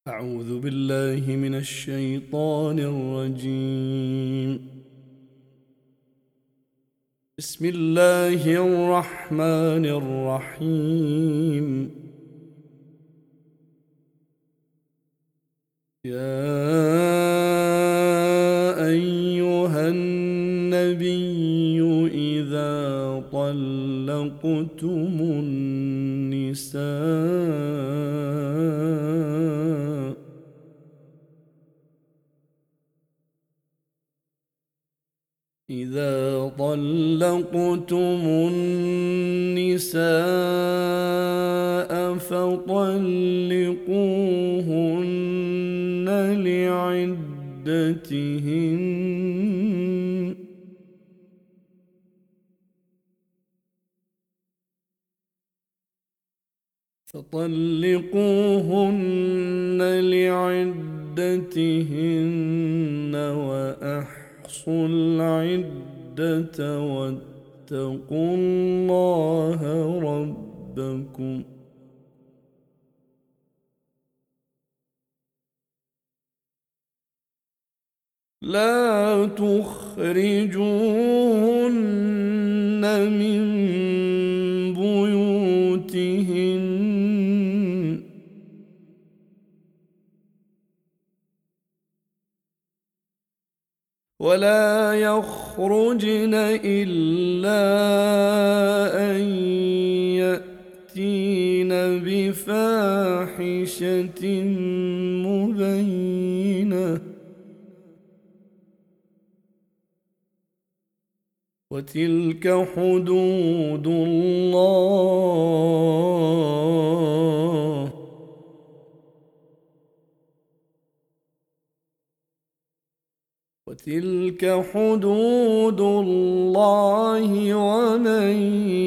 أعوذ بالله من الشيطان الرجيم. بسم الله الرحمن الرحيم. يا أيها النبي إذا طلقتم النساء فطلقوهن لعدتهن وأحصوا العدة واتقوا الله ربكم لا تخرجوهن من بيوتهن ولا يخرجن إلا أن يأتين بفاحشة مبينة وتلك حدود الله ومن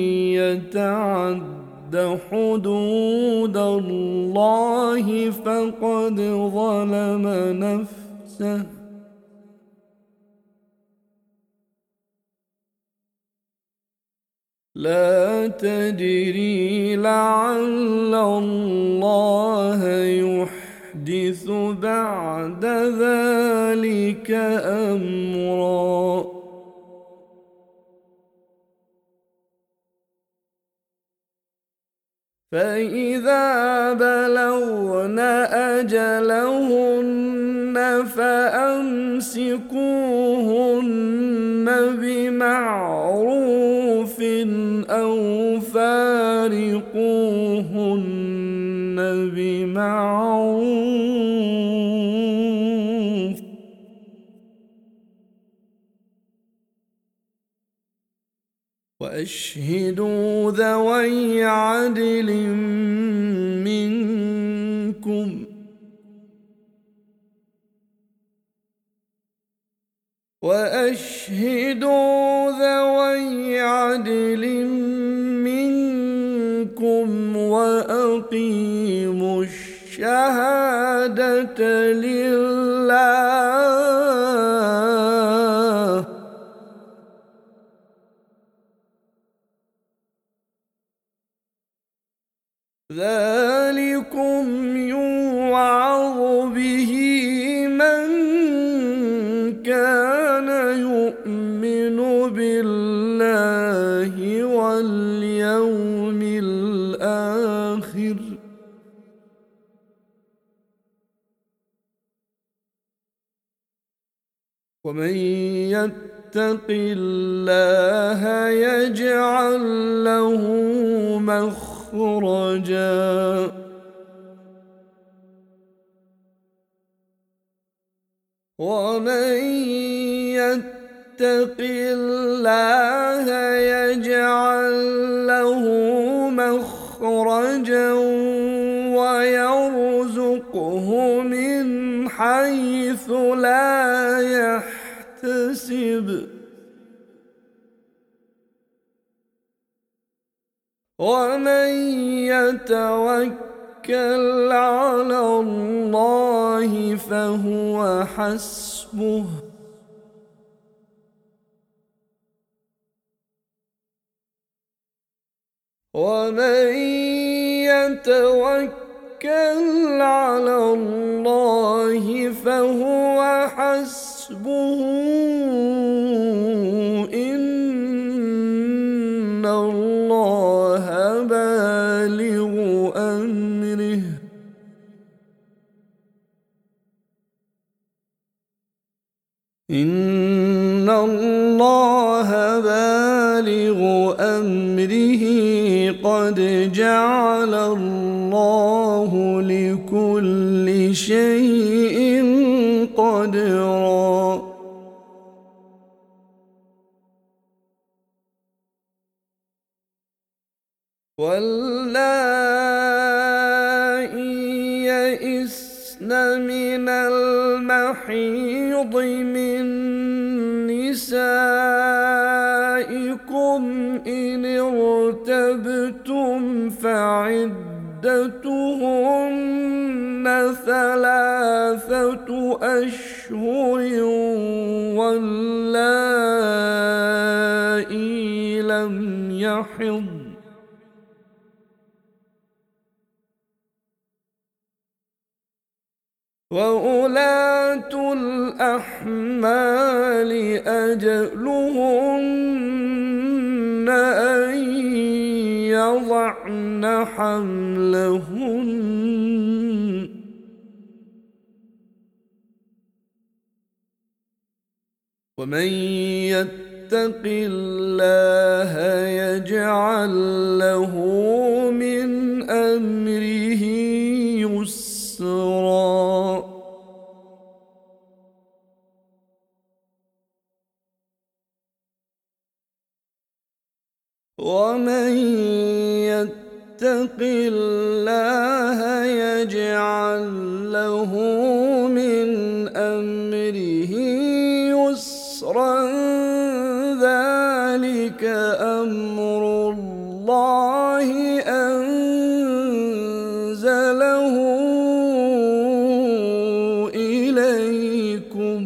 يتعد حدود الله فقد ظلم نفسه لا تدري لعل الله يحدث بعد ذلك أمرا فإذا بلغن أجلهن فأمسكوهن بمعروف أو فارقوهن بمعروف وأشهدوا ذوي عدل منكم وأقيموا الشهادة لله ذلكم يوعظ به من كان يؤمن بالله واليوم الآخر ومن يتق الله يجعل له مخرجا ومن يتق الله يجعل له مخرجا ويرزقه من حيث لا يحتسب ومن يتوكل على الله فهو حسبه ومن يتوكل على الله فهو حسبه إن الله بالغ أمره إن الله بالغ أمره قد جعل الله لكل شيء قدرا واللائي يئسن من المحيض من نسائكم إن ارتبتم فعدتهن 3 أشهر واللائي لم يحضن وأولاة الأحمال أجلهن أن يضعن حملهن ومن يتق الله يجعل له من أمره يسرا ومن يتق الله يجعل له من أمره يسرا ذلك أمر الله أنزله إليكم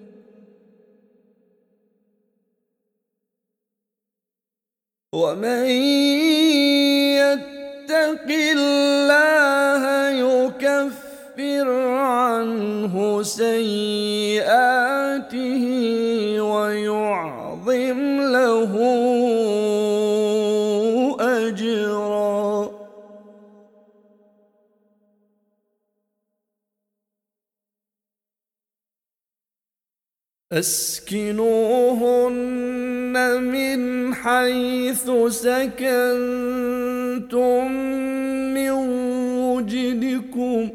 ومن يتق الله يكفر عنه سيئاته ويعظم له أجرا أسكنوهن من حيث سكنتم من وجدكم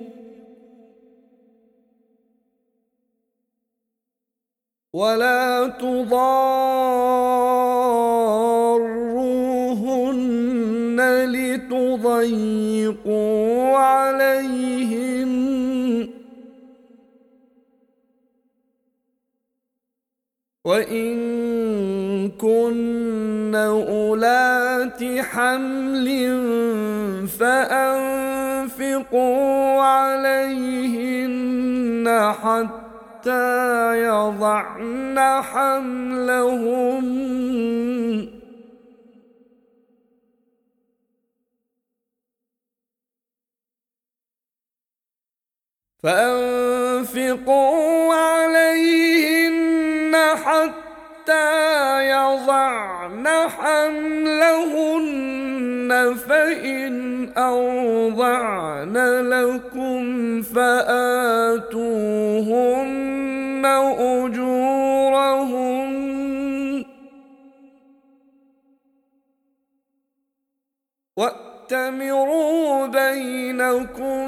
ولا تضاروهن لتضيقوا عليهن وإن كن أولات حمل فأنفقوا عليهن حتى يضعن حملهن فأنفقوا عليهن حتى يضعن حملهن فإن أرضعن لكم فآتوهن أجورهن وأتمروا بينكم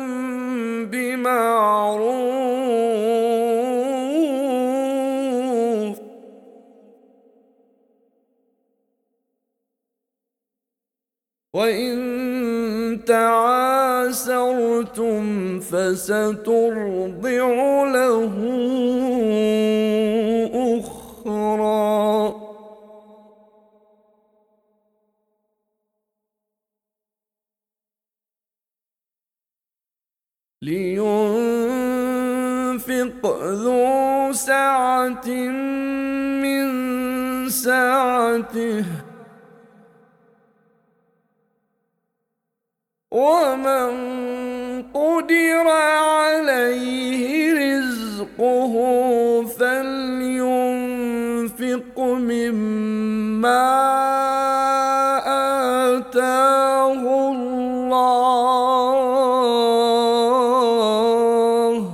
بمعروف وإن تعاسرتم فسترضع له أخرى لينفق ذو سعة من سعته ومن قدر عليه رزقه فلينفق مما آتاه الله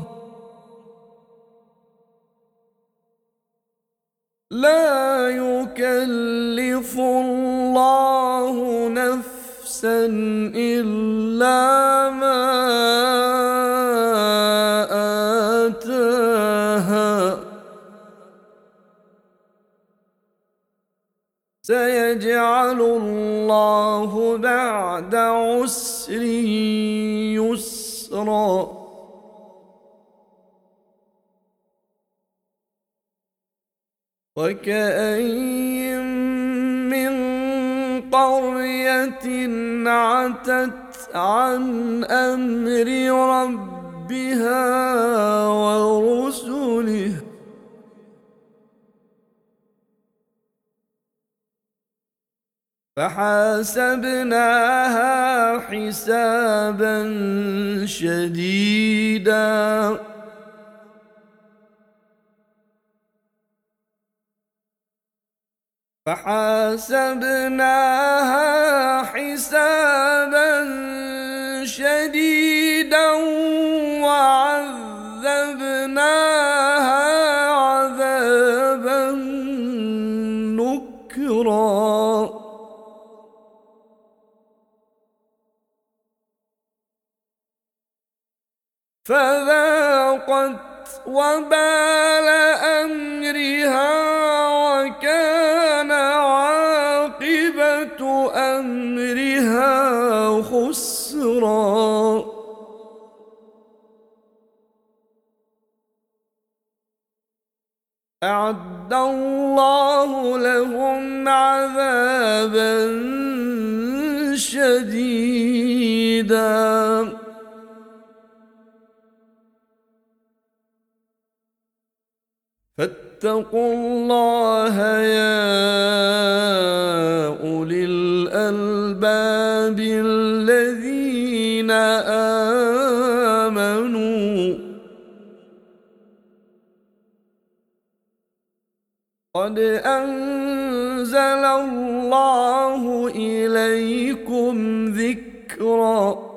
لا يكلف الله نفسا إلا ما آتاها سيجعل الله بعد عسر يسرا وكأين من قرية عتت عن أمر ربها ورسله فحاسبناها حسابا شديدا وعذبناها عذابا نكرا فذاقت وبال أمرها وكان عاقبة أمرها خسرا أعد الله لهم عذابا شديدا فاتقوا الله يا أولي الألباب الذين آمنوا قد أنزل الله إليكم ذكرا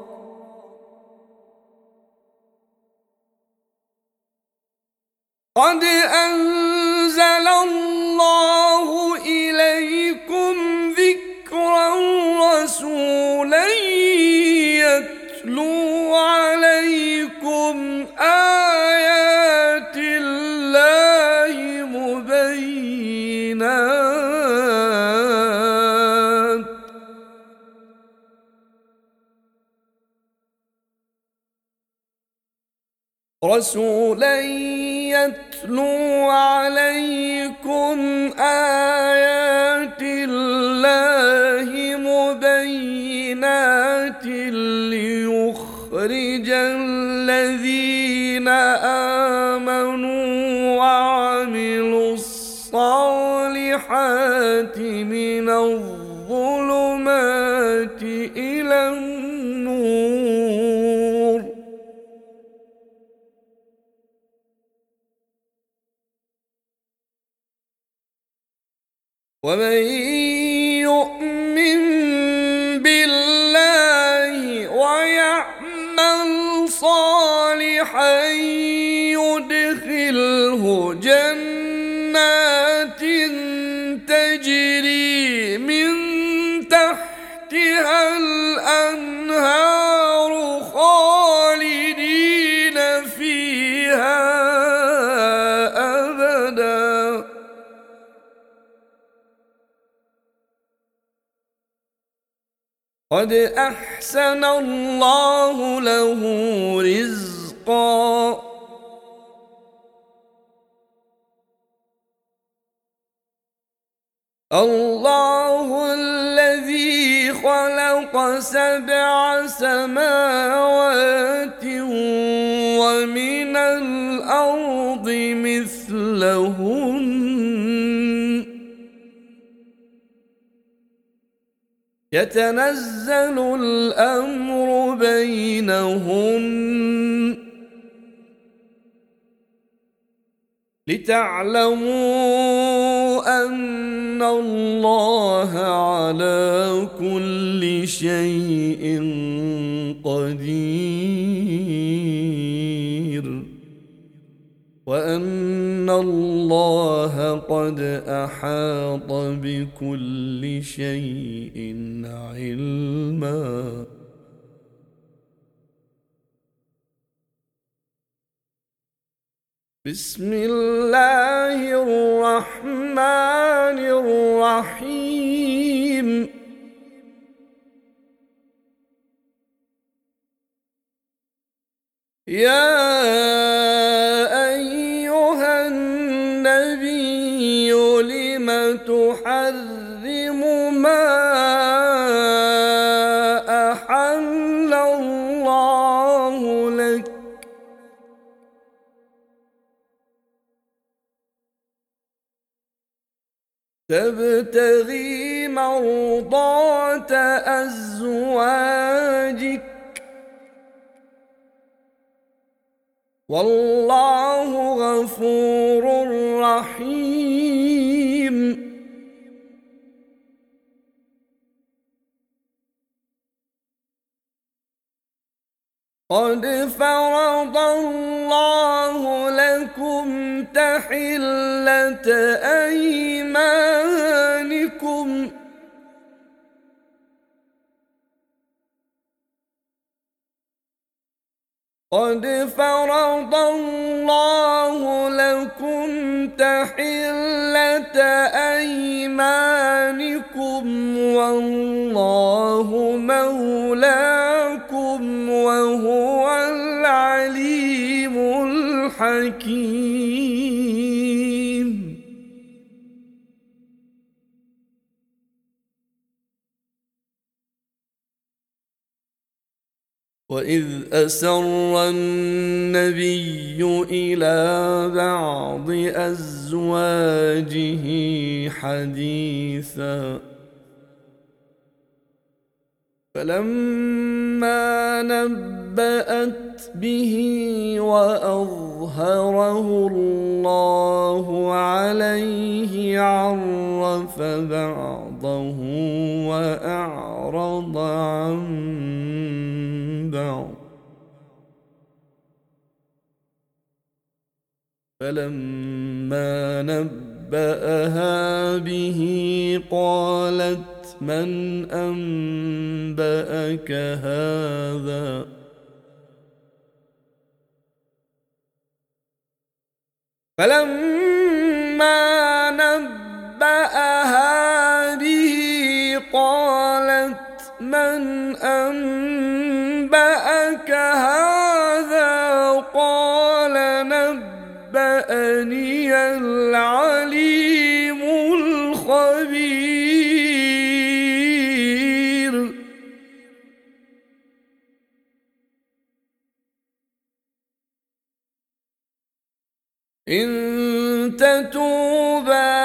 قد أنزل الله إليكم ذكرا رسولا يتلو عليكم آيات الله مبينات رسولا يتلو عليكم آيات الله مبينات ليخرج الذين آمنوا وعملوا الصالحات من الظلمات إلى النور ومن يؤمن بالله ويعمل صالحا يدخله جنات تجري من تحتها الأنهار خالدين فيها أبدا قد أحسن الله له رزقا الله الذي خلق 7 سماوات ومن الأرض مثلهن يتنزل الأمر بينهن لتعلموا أن الله على كل شيء قدير وأن الله قد أحاط بكل شيء علما. بسم الله الرحمن الرحيم. يا أيها النبي لم تحرم ما أحل الله لك تبتغي مرضات أزواجك والله غفور رحيم. قد فرض الله لكم تحلة أيمانكم قد فرض الله لكم تحلة أيمانكم والله مولاكم وهو العليم الحكيم. وإذ أسر النبي إلى بعض أزواجه حديثا فلما نبأت به وأظهره الله عليه عرف بعضه وأعرض عن بعض فلما نبأها به قالت من أنبأك هذا فلما نبأها به قالت من أنبأك هذا قال نبأني العليم الخبير. إن تتوبا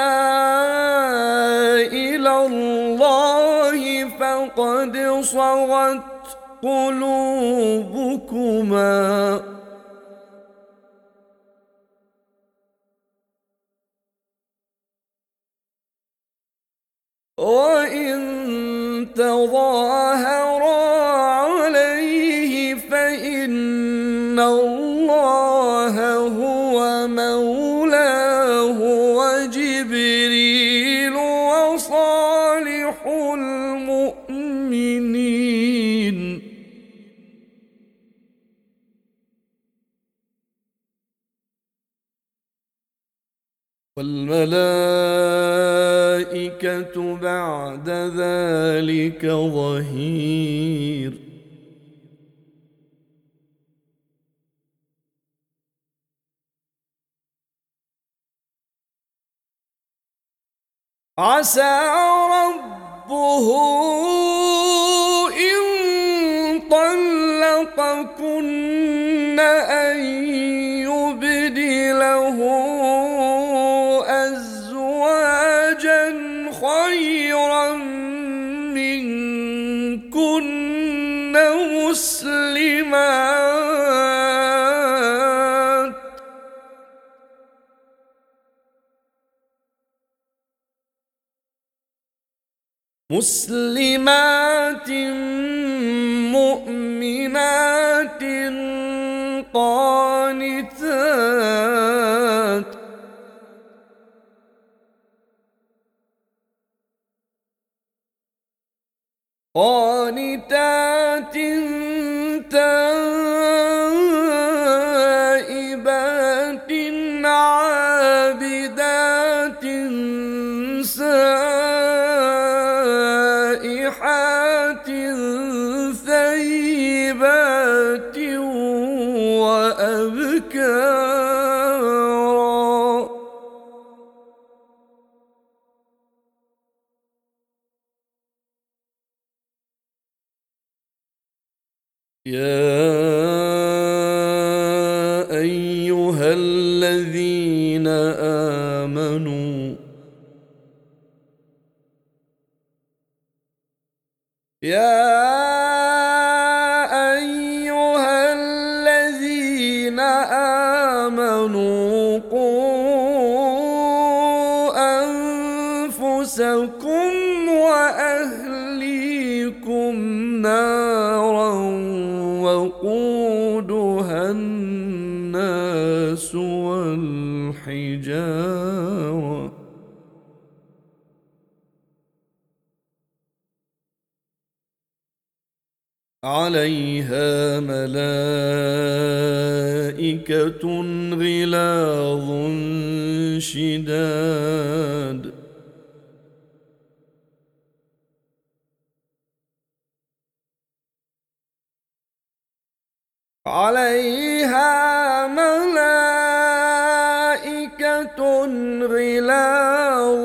إلى الله فقد صغت قلوبكما وإن تظاهرا عليه فإن الله هو مولاه وجبريل وصالح المؤمنين والملائكة بعد ذلك ظهير. عسى ربه إن طلقكن أن يبدله أزواجا خيرا منكن مسلمات مؤمنات قانتات تائبات عابدات سائحات ثيبات وأبكارا. يا أيها الذين آمنوا قوا أنفسكم وأهليكم نارا وقودها الناس والحجارة عليها ملائكة غلاظ شداد عليها ملائكة غلاظ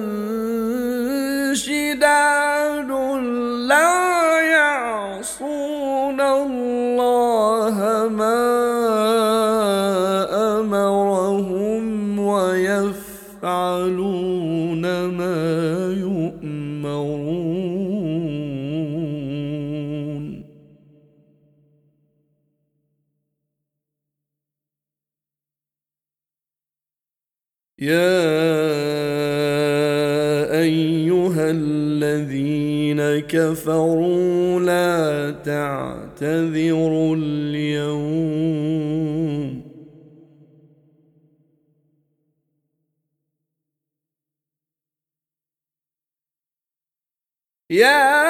شداد لا يعصون الله ما أمرهم ويفعلون ما يؤمرون. يا أيها الذين كفروا لا تعتذروا اليوم يا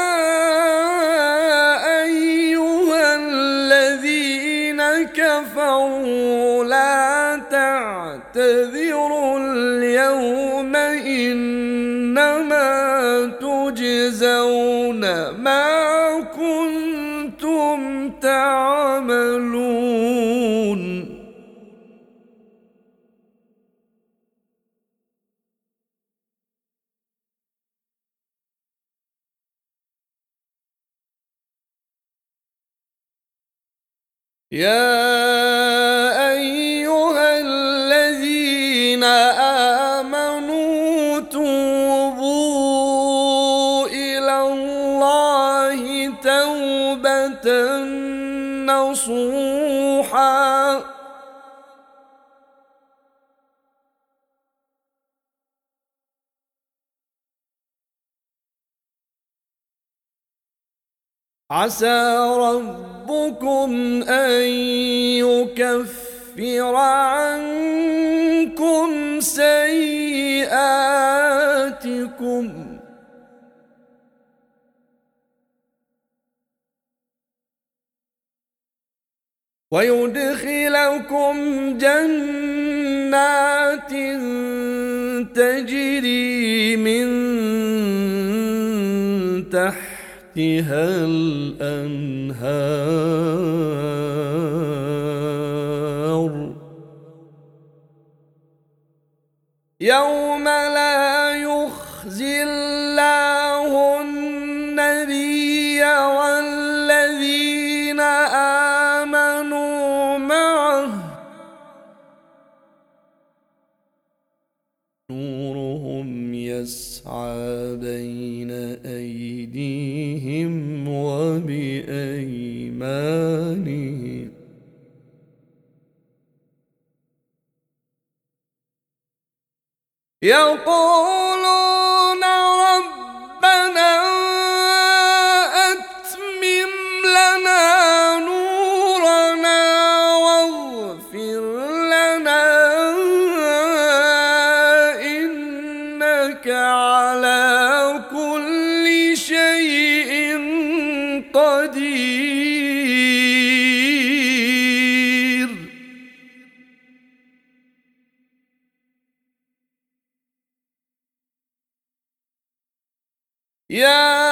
أيها الذين كفروا لا تعتذروا اليوم إنما تجزون ما كنتم تعملون. يا أيها الذين آمنوا توبوا إلى الله توبة نصوحا عسى ربكم أن يكفر عنكم سيئاتكم ويدخلكم جنات تجري من تحتها الأنهار يوم لا يخزي الله النبي والذين آمنوا معه نورهم يسعى بين أيديهم وبأيمانهم يقولون ربنا يا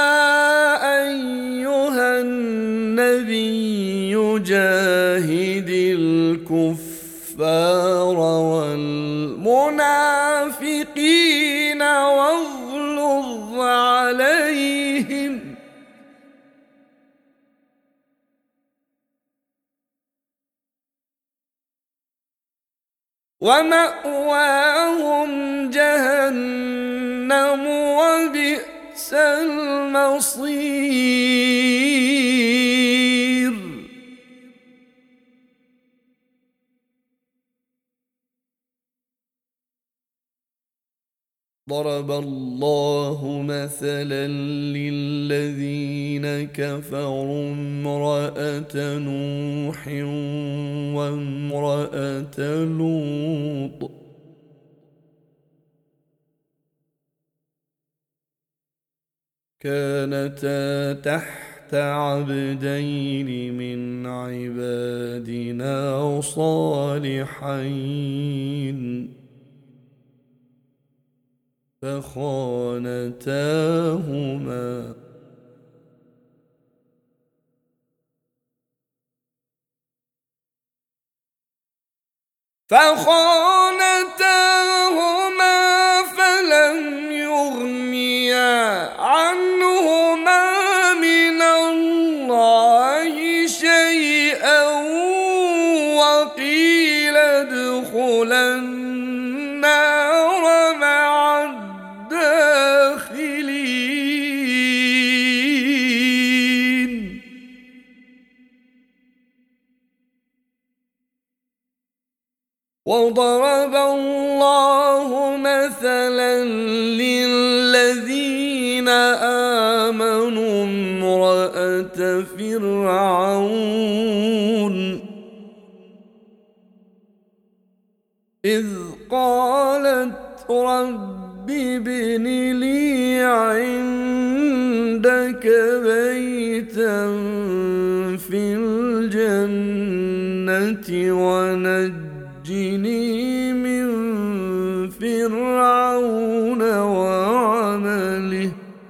أيها النبي جاهد الكفار والمنافقين واغلظ عليهم ومأواهم جهنم وبئس المصير ضرب الله مثلا للذين كفروا امرأة نوح وامرأة لوط كانتا تحت عبدين من عبادنا صالحين فخانتاهما فلم يغنيا عنهما من الله شيئا وقيل ادخلا النار مع الداخلين وضرب الله مثلا للذين آمنوا امرأة فرعون إذ قالت رب ابن لي عندك بيتا في الجنة ونجني من فرعون وعمله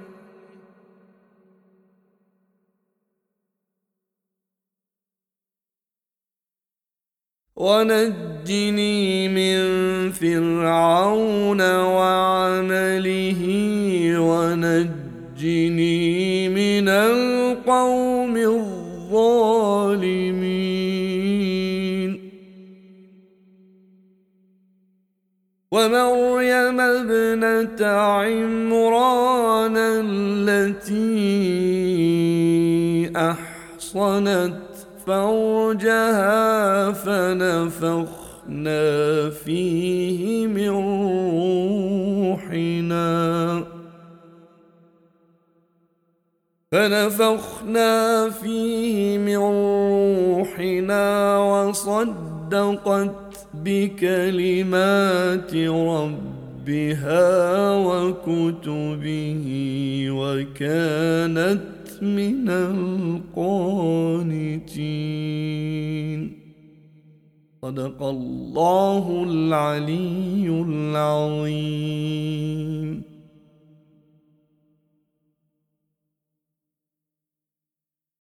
ونجني من القوم الظالمين ومريم ابنة عمران التي أحصنت فرجها فنفخنا فيه من روحنا وصدقت بكلمات ربها وكتبه وكانت من القانتين صدق الله العلي العظيم.